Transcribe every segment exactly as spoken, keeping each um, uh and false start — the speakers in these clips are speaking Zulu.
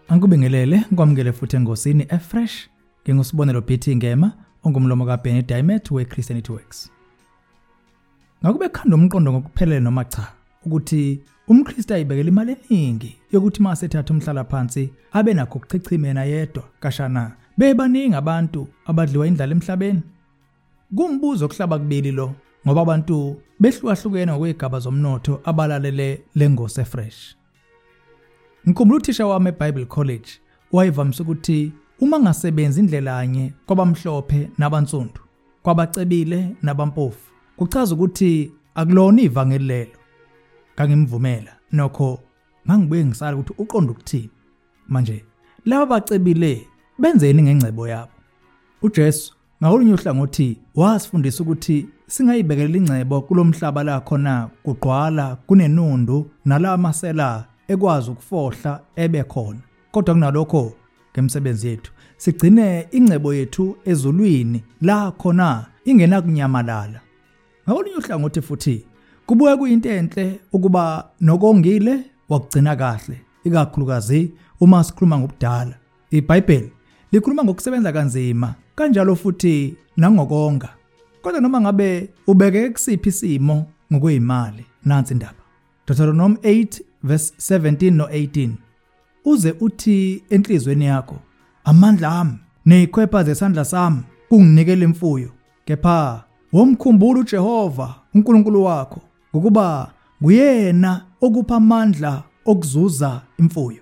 Angikubingelele ngikwamukele futhi engosini eFresh ngingusibonelo Piethi Ngema ongumlomo kaBenny Diamond weChristianity Works. Ngakube khanda umqondo ngokuphelele noma cha ukuthi umKristu ayibekela imali eningi yokuthi mase ethatha umhlala phansi abe nakho ukuchichimena yedwa kashana bebaningi abantu abadliwa indlala emhlabeni. Kumbuzo okuhlaba kubili lo ngoba abantu behlukahlukene ngokwegaba zomnotho abalalele lengosi eFresh. Ngikhumbula uthisha wami eBible College wayevamisa ukuthi uma ngasebenza indlela anye kwabamhlophe nabansundu, kwabacebile nabampofu, kuchaza ukuthi akulona ivangeli lelo. Kangimvumela nokho ngangibuye ngisala ukuthi uqonda ukuthini. Manje laba bacebile benzeni ngengcebo yabo? uJesu ngawolunye uhlangothi wasifundisa ukuthi singayibekela ingcebo kulomhlaba la khona kugqwala kunenundu nala amasela ekwazi ukufohla ebe khona. Kodwa kunalokho ngemsebenzi yethu sigcine ingcebo yethu ezulwini la khona ingena kunyamalala. Ngawolunye uhlangothi futhi kubuye kuyinto enhle ukuba nokongile wakugcina kahle, ikakhulukazi uma sikhuluma ngobudala. iBhayibheli likhuluma ngokusebenza kanzima kanjalo futhi nangokonga. Kodwa noma ngabe ubeke kusiphi isimo ngokwezimali, nansi indaba. Deuteronomy eight verse seventeen no eighteen. Uze uthi enhlizweni yakho, amandla ami nezikhwepha zesandla sami kunginikela imfuyo, kepha womkhumbula uJehova uNkulunkulu wakho ngokuba nguyena okupha amandla okuzuza imfuyo.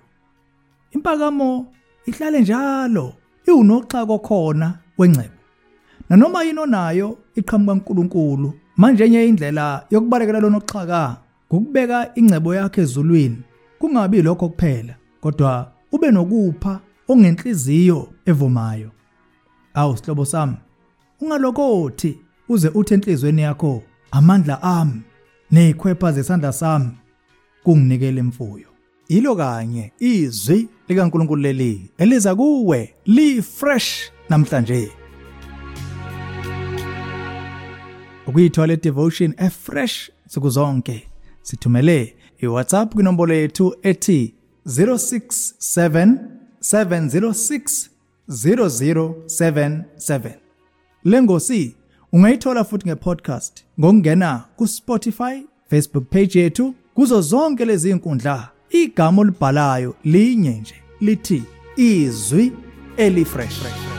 Impakamo ihlale njalo iwunoxhako khona wengcebo. Nanoma yino nayo iqhamuka kuNkulunkulu, manje enye indlela yokubalekela lo noxhaka ukubeka ingcebo yakhe ezulwini, kungabi lokho kuphela kodwa ube nokupha ongenhliziyo evumayo. Awu sihlobo sami, ungalokothi uze uthi enhlizweni yakho, amandla ami nezikhwepha zesandla sami kunginikela imfuyo. Ilo kanye izwi likaNkulunkulu leli eliza kuwe li fresh namhlanje. Ukuyithola devotion eFresh sikuzonke sithumele iWhatsApp kwinombolo yethu ethi zero six seven seven zero six zero zero seven seven. Lengosi ungayithola futhi ngepodcast ngokungena kuSpotify, Facebook page yethu, kuzo zonke lezi inkundla. Igama olibhalayo linye nje lithi izwi eliFresh.